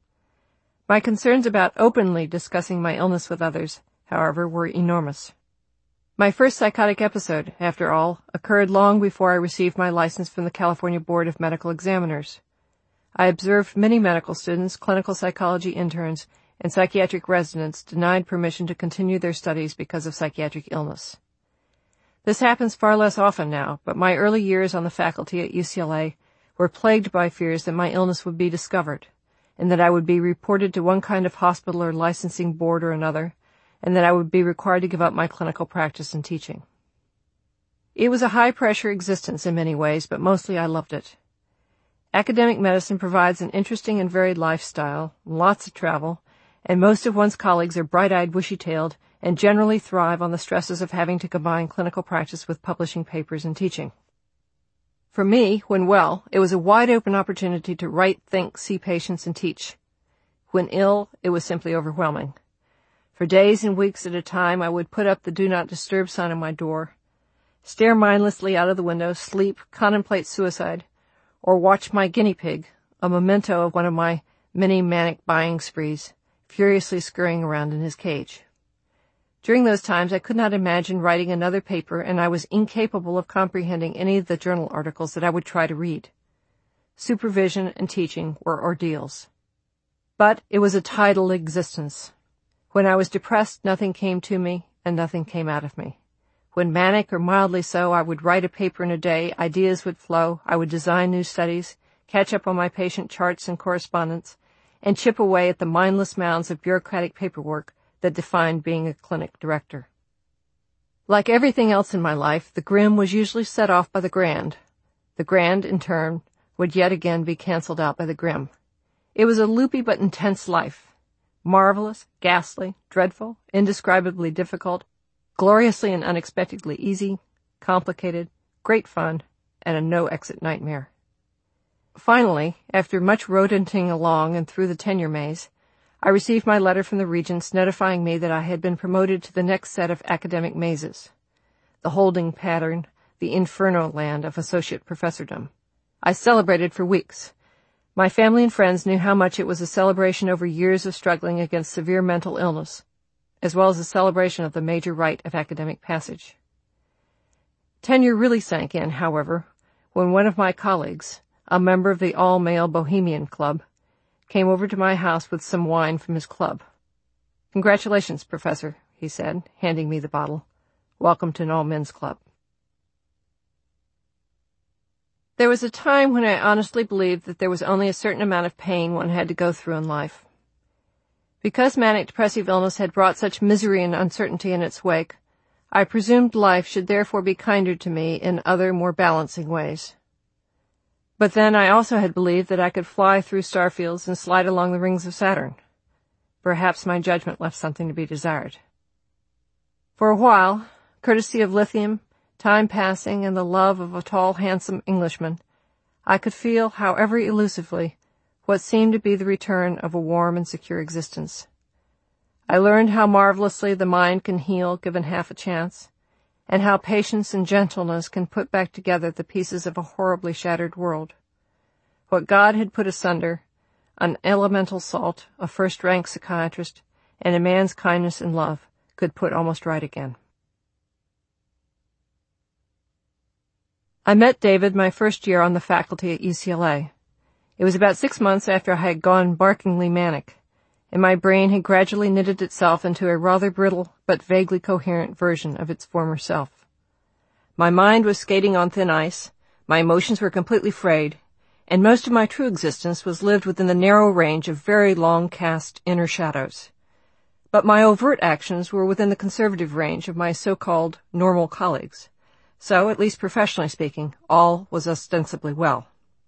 My concerns about openly discussing my illness with others, however, were enormous. My first psychotic episode, after all, occurred long before I received my license from the California Board of Medical Examiners. I observed many medical students, clinical psychology interns, and psychiatric residents denied permission to continue their studies because of psychiatric illness. This happens far less often now, but my early years on the faculty at U C L A were plagued by fears that my illness would be discovered, and that I would be reported to one kind of hospital or licensing board or another, and that I would be required to give up my clinical practice and teaching. It was a high-pressure existence in many ways, but mostly I loved it. Academic medicine provides an interesting and varied lifestyle, lots of travel, and most of one's colleagues are bright-eyed, bushy-tailed, and generally thrive on the stresses of having to combine clinical practice with publishing papers and teaching. For me, when well, it was a wide-open opportunity to write, think, see patients, and teach. When ill, it was simply overwhelming. For days and weeks at a time, I would put up the Do Not Disturb sign on my door, stare mindlessly out of the window, sleep, contemplate suicide, or watch my guinea pig, a memento of one of my many manic buying sprees, furiously scurrying around in his cage. During those times I could not imagine writing another paper, and I was incapable of comprehending any of the journal articles that I would try to read. Supervision and teaching were ordeals. But it was a tidal existence. When I was depressed, nothing came to me, and nothing came out of me. When manic or mildly so, I would write a paper in a day, ideas would flow, I would design new studies, catch up on my patient charts and correspondence, and chip away at the mindless mounds of bureaucratic paperwork that defined being a clinic director. Like everything else in my life, the grim was usually set off by the grand. The grand, in turn, would yet again be cancelled out by the grim. It was a loopy but intense life. Marvelous, ghastly, dreadful, indescribably difficult, gloriously and unexpectedly easy, complicated, great fun, and a no-exit nightmare. Finally, after much rodenting along and through the tenure maze, I received my letter from the Regents notifying me that I had been promoted to the next set of academic mazes, the holding pattern, the inferno land of associate professordom. I celebrated for weeks. My family and friends knew how much it was a celebration over years of struggling against severe mental illness, as well as a celebration of the major rite of academic passage. Tenure really sank in, however, when one of my colleagues, a member of the all-male Bohemian Club, came over to my house with some wine from his club. "Congratulations, Professor," he said, handing me the bottle. "Welcome to an all-men's club." There was a time when I honestly believed that there was only a certain amount of pain one had to go through in life. Because manic depressive illness had brought such misery and uncertainty in its wake, I presumed life should therefore be kinder to me in other, more balancing ways. But then I also had believed that I could fly through starfields and slide along the rings of Saturn. Perhaps my judgment left something to be desired. For a while, courtesy of lithium, time passing, and the love of a tall, handsome Englishman, I could feel, however elusively, what seemed to be the return of a warm and secure existence. I learned how marvelously the mind can heal given half a chance, and how patience and gentleness can put back together the pieces of a horribly shattered world. What God had put asunder, an elemental salt, a first-rank psychiatrist, and a man's kindness and love, could put almost right again. I met David my first year on the faculty at U C L A. It was about six months after I had gone barkingly manic, and my brain had gradually knitted itself into a rather brittle but vaguely coherent version of its former self. My mind was skating on thin ice, my emotions were completely frayed, and most of my true existence was lived within the narrow range of very long-cast inner shadows. But my overt actions were within the conservative range of my so-called normal colleagues, so, at least professionally speaking, all was ostensibly well.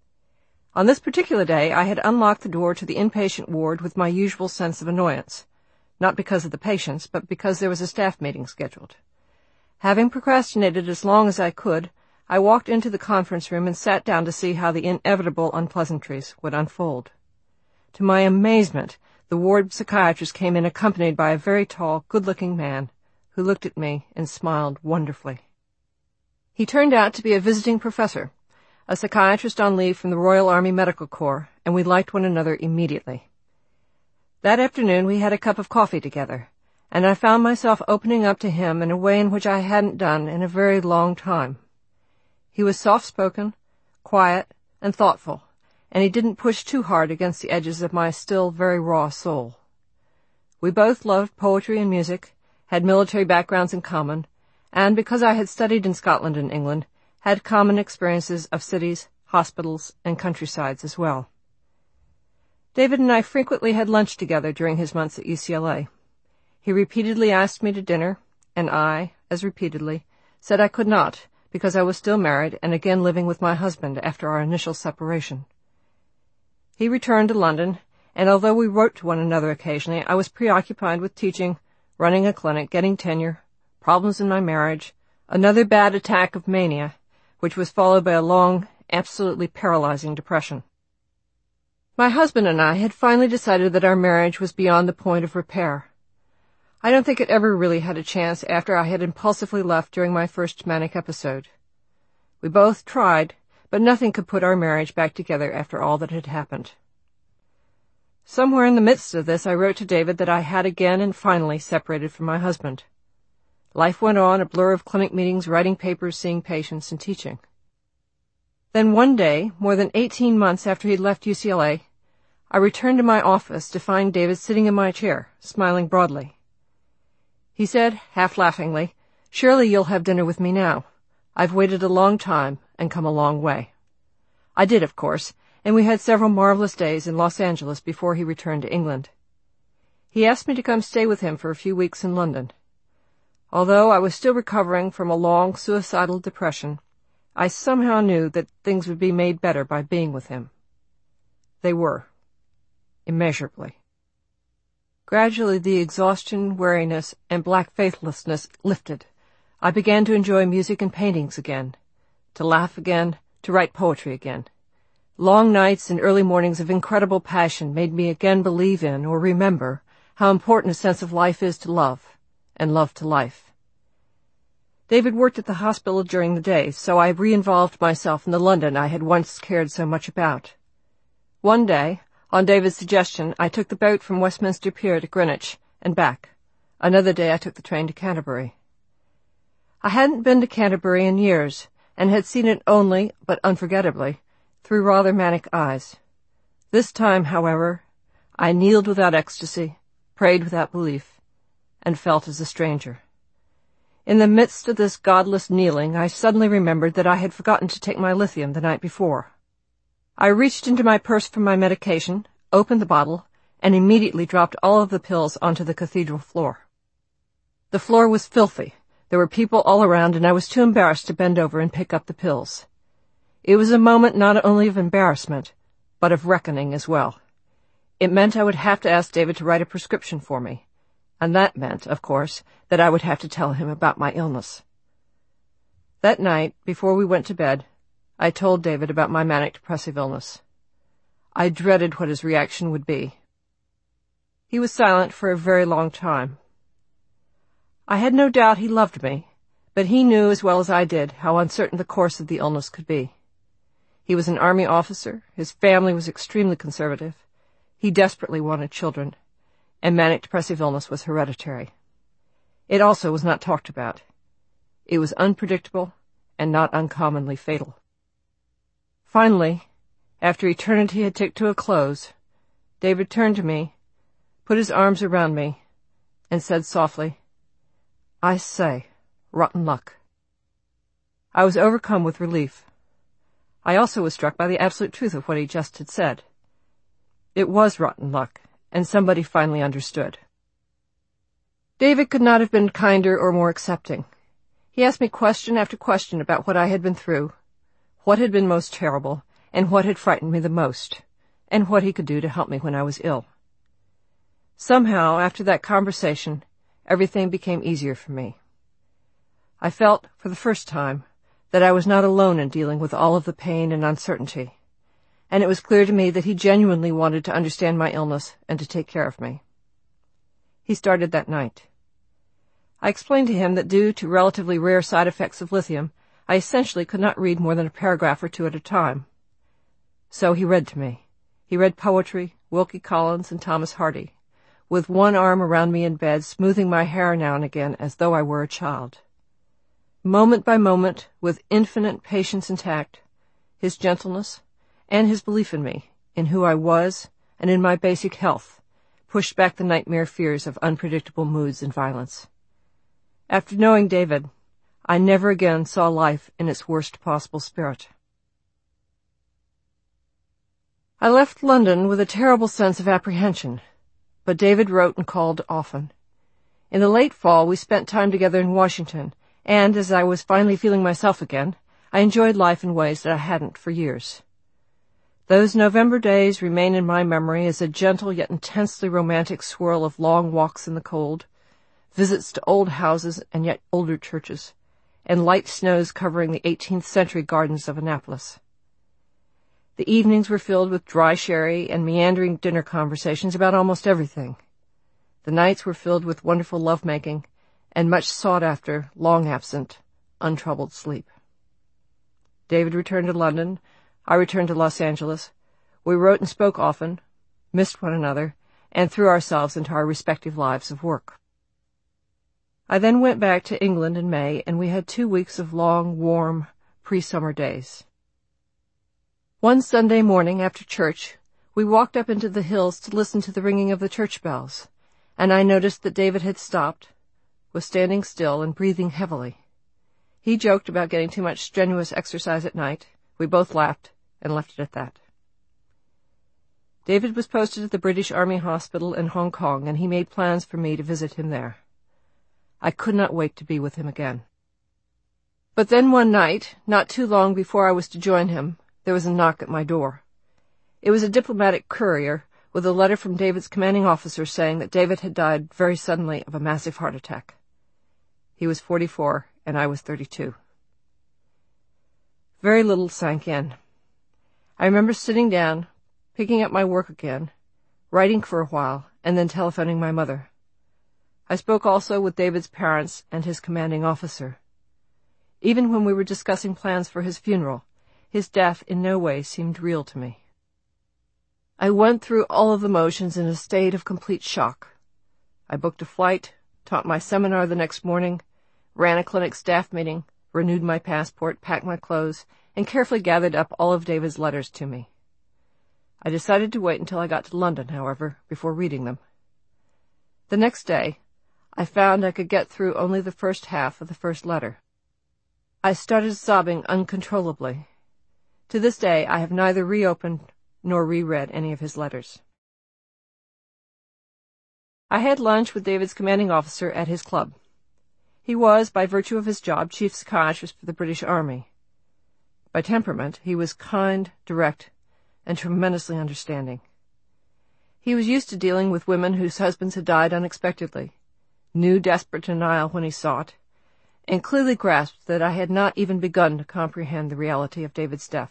On this particular day, I had unlocked the door to the inpatient ward with my usual sense of annoyance, not because of the patients, but because there was a staff meeting scheduled. Having procrastinated as long as I could, I walked into the conference room and sat down to see how the inevitable unpleasantries would unfold. To my amazement, the ward psychiatrist came in accompanied by a very tall, good-looking man who looked at me and smiled wonderfully. He turned out to be a visiting professor, a psychiatrist on leave from the Royal Army Medical Corps, and we liked one another immediately. That afternoon we had a cup of coffee together, and I found myself opening up to him in a way in which I hadn't done in a very long time. He was soft-spoken, quiet, and thoughtful, and he didn't push too hard against the edges of my still very raw soul. We both loved poetry and music, had military backgrounds in common, and because I had studied in Scotland and England, had common experiences of cities, hospitals, and countrysides as well. David and I frequently had lunch together during his months at U C L A. He repeatedly asked me to dinner, and I, as repeatedly, said I could not, because I was still married and again living with my husband after our initial separation. He returned to London, and although we wrote to one another occasionally, I was preoccupied with teaching, running a clinic, getting tenure, problems in my marriage, another bad attack of mania, which was followed by a long, absolutely paralyzing depression. My husband and I had finally decided that our marriage was beyond the point of repair. I don't think it ever really had a chance after I had impulsively left during my first manic episode. We both tried, but nothing could put our marriage back together after all that had happened. Somewhere in the midst of this, I wrote to David that I had again and finally separated from my husband. Life went on, a blur of clinic meetings, writing papers, seeing patients, and teaching. Then one day, more than eighteen months after he'd left U C L A, I returned to my office to find David sitting in my chair, smiling broadly. He said, half laughingly, "Surely you'll have dinner with me now. I've waited a long time and come a long way." I did, of course, and we had several marvelous days in Los Angeles before he returned to England. He asked me to come stay with him for a few weeks in London. Although I was still recovering from a long suicidal depression, I somehow knew that things would be made better by being with him. They were. Immeasurably. Gradually the exhaustion, weariness, and black faithlessness lifted. I began to enjoy music and paintings again, to laugh again, to write poetry again. Long nights and early mornings of incredible passion made me again believe in or remember how important a sense of life is to love, and love to life. David worked at the hospital during the day, so I re-involved myself in the London I had once cared so much about. One day, on David's suggestion, I took the boat from Westminster Pier to Greenwich and back. Another day I took the train to Canterbury. I hadn't been to Canterbury in years, and had seen it only, but unforgettably, through rather manic eyes. This time, however, I kneeled without ecstasy, prayed without belief, and felt as a stranger. In the midst of this godless kneeling, I suddenly remembered that I had forgotten to take my lithium the night before. I reached into my purse for my medication, opened the bottle, and immediately dropped all of the pills onto the cathedral floor. The floor was filthy. There were people all around, and I was too embarrassed to bend over and pick up the pills. It was a moment not only of embarrassment, but of reckoning as well. It meant I would have to ask David to write a prescription for me, and that meant, of course, that I would have to tell him about my illness. That night, before we went to bed, I told David about my manic-depressive illness. I dreaded what his reaction would be. He was silent for a very long time. I had no doubt he loved me, but he knew as well as I did how uncertain the course of the illness could be. He was an army officer, his family was extremely conservative, he desperately wanted children, and manic-depressive illness was hereditary. It also was not talked about. It was unpredictable and not uncommonly fatal. Finally, after eternity had ticked to a close, David turned to me, put his arms around me, and said softly, "I say, rotten luck." I was overcome with relief. I also was struck by the absolute truth of what he just had said. It was rotten luck, and somebody finally understood. David could not have been kinder or more accepting. He asked me question after question about what I had been through, what had been most terrible, and what had frightened me the most, and what he could do to help me when I was ill. Somehow, after that conversation, everything became easier for me. I felt, for the first time, that I was not alone in dealing with all of the pain and uncertainty, and it was clear to me that he genuinely wanted to understand my illness and to take care of me. He started that night. I explained to him that due to relatively rare side effects of lithium, I essentially could not read more than a paragraph or two at a time. So he read to me. He read poetry, Wilkie Collins and Thomas Hardy, with one arm around me in bed, smoothing my hair now and again as though I were a child. Moment by moment, with infinite patience and tact, his gentleness, and his belief in me, in who I was, and in my basic health, pushed back the nightmare fears of unpredictable moods and violence. After knowing David, I never again saw life in its worst possible spirit. I left London with a terrible sense of apprehension, but David wrote and called often. In the late fall, we spent time together in Washington, and as I was finally feeling myself again, I enjoyed life in ways that I hadn't for years. Those November days remain in my memory as a gentle yet intensely romantic swirl of long walks in the cold, visits to old houses and yet older churches, and light snows covering the eighteenth century gardens of Annapolis. The evenings were filled with dry sherry and meandering dinner conversations about almost everything. The nights were filled with wonderful love-making and much sought-after, long-absent, untroubled sleep. David returned to London. I returned to Los Angeles. We wrote and spoke often, missed one another, and threw ourselves into our respective lives of work. I then went back to England in May, and we had two weeks of long, warm, pre-summer days. One Sunday morning after church, we walked up into the hills to listen to the ringing of the church bells, and I noticed that David had stopped, was standing still and breathing heavily. He joked about getting too much strenuous exercise at night. We both laughed and left it at that. David was posted at the British Army Hospital in Hong Kong, and he made plans for me to visit him there. I could not wait to be with him again. But then one night, not too long before I was to join him, there was a knock at my door. It was a diplomatic courier with a letter from David's commanding officer saying that David had died very suddenly of a massive heart attack. He was forty-four, and I was thirty-two. Very little sank in. I remember sitting down, picking up my work again, writing for a while, and then telephoning my mother. I spoke also with David's parents and his commanding officer. Even when we were discussing plans for his funeral, his death in no way seemed real to me. I went through all of the motions in a state of complete shock. I booked a flight, taught my seminar the next morning, ran a clinic staff meeting, renewed my passport, packed my clothes, and carefully gathered up all of David's letters to me. I decided to wait until I got to London, however, before reading them. The next day, I found I could get through only the first half of the first letter. I started sobbing uncontrollably. To this day, I have neither reopened nor reread any of his letters. I had lunch with David's commanding officer at his club. He was, by virtue of his job, chief psychiatrist for the British Army. By temperament, he was kind, direct, and tremendously understanding. He was used to dealing with women whose husbands had died unexpectedly, knew desperate denial when he saw it, and clearly grasped that I had not even begun to comprehend the reality of David's death.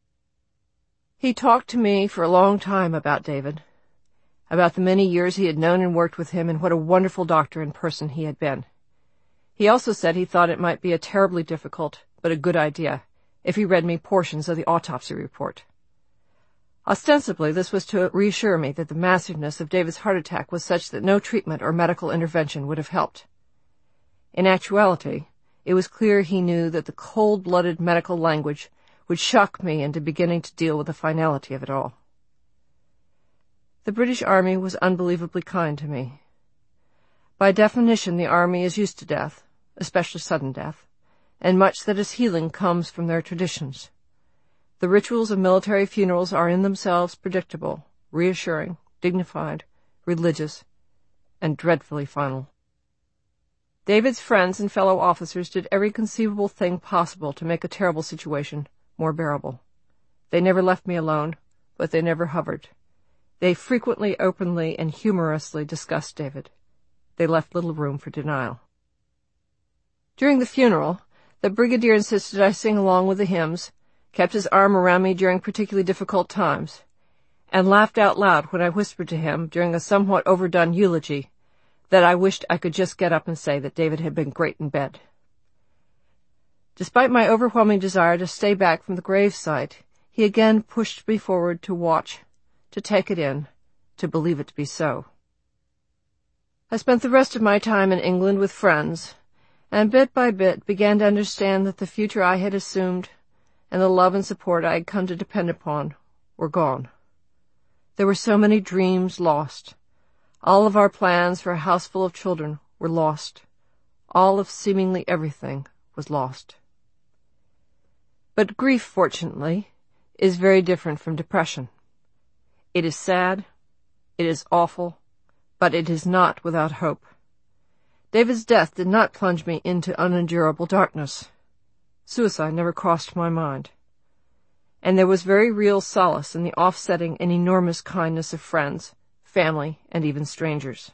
He talked to me for a long time about David, about the many years he had known and worked with him, and what a wonderful doctor and person he had been. He also said he thought it might be a terribly difficult, but a good idea, if he read me portions of the autopsy report. Ostensibly, this was to reassure me that the massiveness of David's heart attack was such that no treatment or medical intervention would have helped. In actuality, it was clear he knew that the cold-blooded medical language would shock me into beginning to deal with the finality of it all. The British Army was unbelievably kind to me. By definition, the Army is used to death, especially sudden death, and much that is healing comes from their traditions. The rituals of military funerals are in themselves predictable, reassuring, dignified, religious, and dreadfully final. David's friends and fellow officers did every conceivable thing possible to make a terrible situation more bearable. They never left me alone, but they never hovered. They frequently, openly, and humorously discussed David. They left little room for denial. During the funeral, the brigadier insisted I sing along with the hymns, kept his arm around me during particularly difficult times, and laughed out loud when I whispered to him, during a somewhat overdone eulogy, that I wished I could just get up and say that David had been great in bed. Despite my overwhelming desire to stay back from the gravesite, he again pushed me forward to watch, to take it in, to believe it to be so. I spent the rest of my time in England with friends, and bit by bit began to understand that the future I had assumed and the love and support I had come to depend upon were gone. There were so many dreams lost. All of our plans for a house full of children were lost. All of seemingly everything was lost. But grief, fortunately, is very different from depression. It is sad, it is awful, but it is not without hope. David's death did not plunge me into unendurable darkness. Suicide never crossed my mind. And there was very real solace in the offsetting and enormous kindness of friends, family, and even strangers.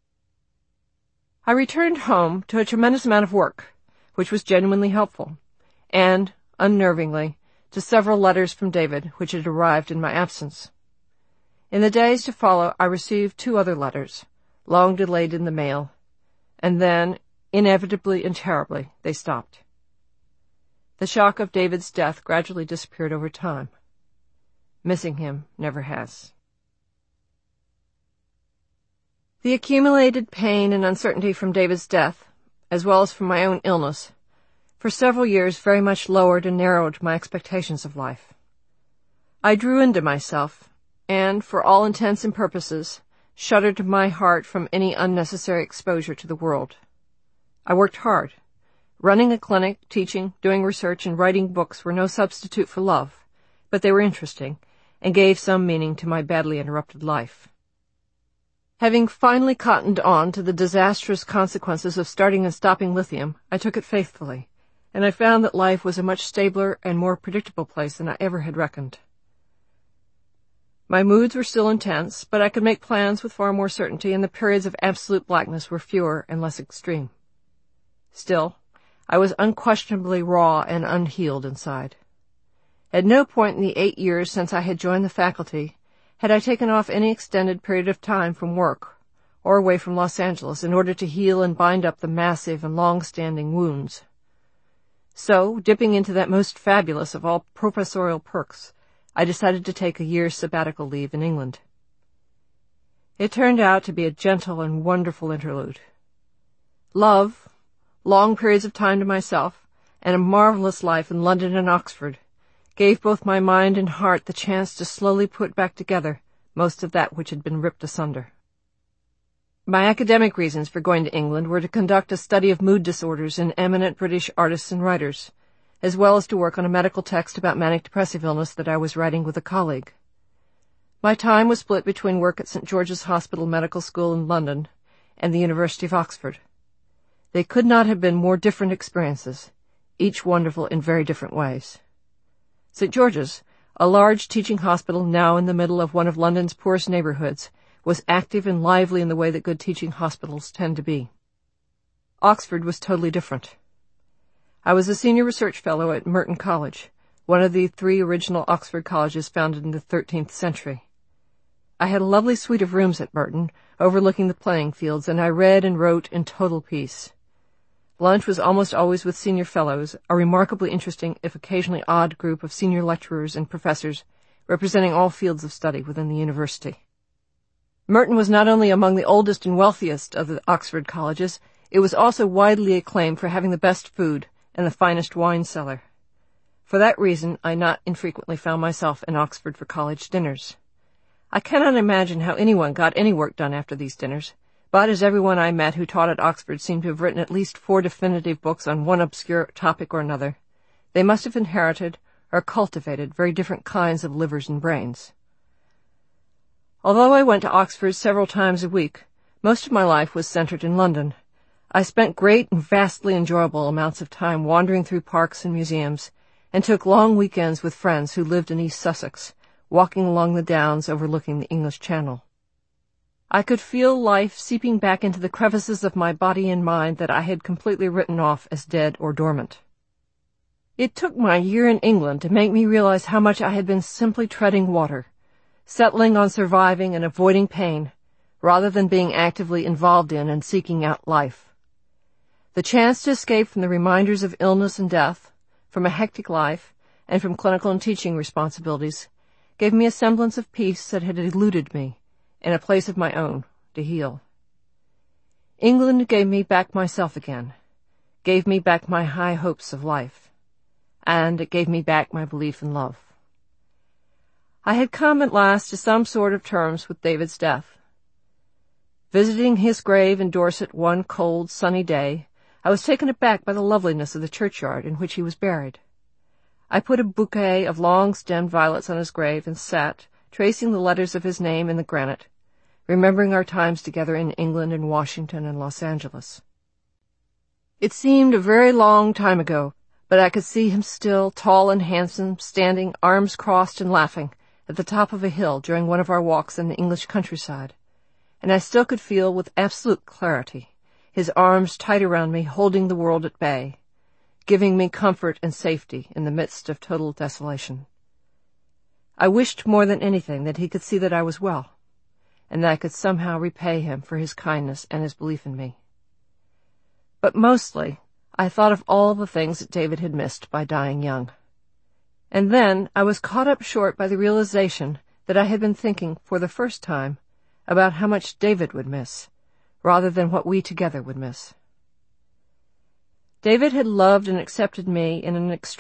I returned home to a tremendous amount of work, which was genuinely helpful, and, unnervingly, to several letters from David which had arrived in my absence. In the days to follow, I received two other letters, long delayed in the mail, and then, inevitably and terribly, they stopped. The shock of David's death gradually disappeared over time. Missing him never has. The accumulated pain and uncertainty from David's death, as well as from my own illness, for several years very much lowered and narrowed my expectations of life. I drew into myself, and, for all intents and purposes, shuttered my heart from any unnecessary exposure to the world. I worked hard. Running a clinic, teaching, doing research, and writing books were no substitute for love, but they were interesting, and gave some meaning to my badly interrupted life. Having finally cottoned on to the disastrous consequences of starting and stopping lithium, I took it faithfully, and I found that life was a much stabler and more predictable place than I ever had reckoned. My moods were still intense, but I could make plans with far more certainty, and the periods of absolute blackness were fewer and less extreme. Still, I was unquestionably raw and unhealed inside. At no point in the eight years since I had joined the faculty had I taken off any extended period of time from work or away from Los Angeles in order to heal and bind up the massive and long-standing wounds. So, dipping into that most fabulous of all professorial perks, I decided to take a year's sabbatical leave in England. It turned out to be a gentle and wonderful interlude. Love, long periods of time to myself, and a marvelous life in London and Oxford gave both my mind and heart the chance to slowly put back together most of that which had been ripped asunder. My academic reasons for going to England were to conduct a study of mood disorders in eminent British artists and writers, as well as to work on a medical text about manic depressive illness that I was writing with a colleague. My time was split between work at Saint George's Hospital Medical School in London and the University of Oxford. They could not have been more different experiences, each wonderful in very different ways. Saint George's, a large teaching hospital now in the middle of one of London's poorest neighborhoods, was active and lively in the way that good teaching hospitals tend to be. Oxford was totally different. I was a senior research fellow at Merton College, one of the three original Oxford colleges founded in the thirteenth century. I had a lovely suite of rooms at Merton, overlooking the playing fields, and I read and wrote in total peace. Lunch was almost always with senior fellows, a remarkably interesting, if occasionally odd, group of senior lecturers and professors representing all fields of study within the university. Merton was not only among the oldest and wealthiest of the Oxford colleges, it was also widely acclaimed for having the best food and the finest wine cellar. For that reason, I not infrequently found myself in Oxford for college dinners. I cannot imagine how anyone got any work done after these dinners, but as everyone I met who taught at Oxford seemed to have written at least four definitive books on one obscure topic or another, they must have inherited or cultivated very different kinds of livers and brains. Although I went to Oxford several times a week, most of my life was centered in London. I spent great and vastly enjoyable amounts of time wandering through parks and museums, and took long weekends with friends who lived in East Sussex, walking along the downs overlooking the English Channel. I could feel life seeping back into the crevices of my body and mind that I had completely written off as dead or dormant. It took my year in England to make me realize how much I had been simply treading water, settling on surviving and avoiding pain, rather than being actively involved in and seeking out life. The chance to escape from the reminders of illness and death, from a hectic life, and from clinical and teaching responsibilities, gave me a semblance of peace that had eluded me, and a place of my own to heal. England gave me back myself again, gave me back my high hopes of life, and it gave me back my belief in love. I had come at last to some sort of terms with David's death. Visiting his grave in Dorset one cold, sunny day, I was taken aback by the loveliness of the churchyard in which he was buried. I put a bouquet of long-stemmed violets on his grave and sat, tracing the letters of his name in the granite, remembering our times together in England and Washington and Los Angeles. It seemed a very long time ago, but I could see him still, tall and handsome, standing, arms crossed and laughing, at the top of a hill during one of our walks in the English countryside, and I still could feel with absolute clarity his arms tight around me, holding the world at bay, giving me comfort and safety in the midst of total desolation. I wished more than anything that he could see that I was well, and that I could somehow repay him for his kindness and his belief in me. But mostly, I thought of all the things that David had missed by dying young. And then I was caught up short by the realization that I had been thinking, for the first time, about how much David would miss, rather than what we together would miss. David had loved and accepted me in an extreme